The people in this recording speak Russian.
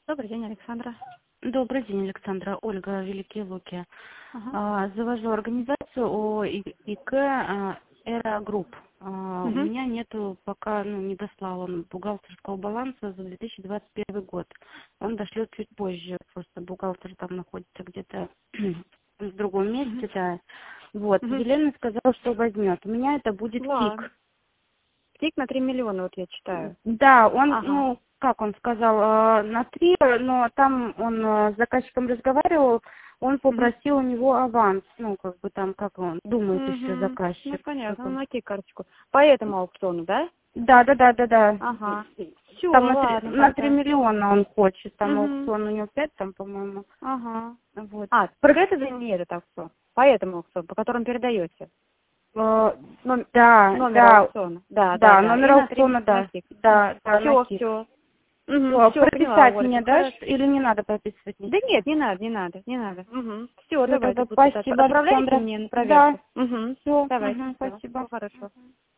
Добрый день, Александра. Добрый день, Александра. Ольга, Великие Луки. Ага. Завожу организацию ОИК «Эра Групп». У Мгм. меня нету пока, не дослал он бухгалтерского баланса за 2021 год. Он дошлет чуть позже, просто бухгалтер там находится где-то в другом Мгм. месте, да. Вот, Мгм. Елена сказала, что возьмет. У меня это будет Ладно. ФИК. Тик на 3 миллиона, вот я читаю. Да, он, Ага. как он сказал, на 3, но там он с заказчиком разговаривал, он Мгм. попросил у него аванс, там, как он думает еще Угу. Ну, заказчик. Как понятно, он. на карточку. По этому аукциону, да? Да. Ага. Все, Там ладно на 3 тогда. миллиона он хочет, там Угу. аукцион у него 5, там, по-моему. Ага. Вот. А, про этот или не этот аукцион? По этому аукциону, по которому передаете? Э, Номер, Да, номер да, аукциона. Да, да, да, да. И номер на 3 аукциона, на да, КИК. да, на Все, КИК. все. Угу. Все, поняла, Прописать мне, Ольга. да, Хорошо. или не надо прописывать Да ничего? нет, не надо. Угу. Все, Все, давайте, тогда буду ждать. спасибо, Отправляйте Александра. мне на Да, проверку. Угу. все, Давайте, все. спасибо. Всего хорошего.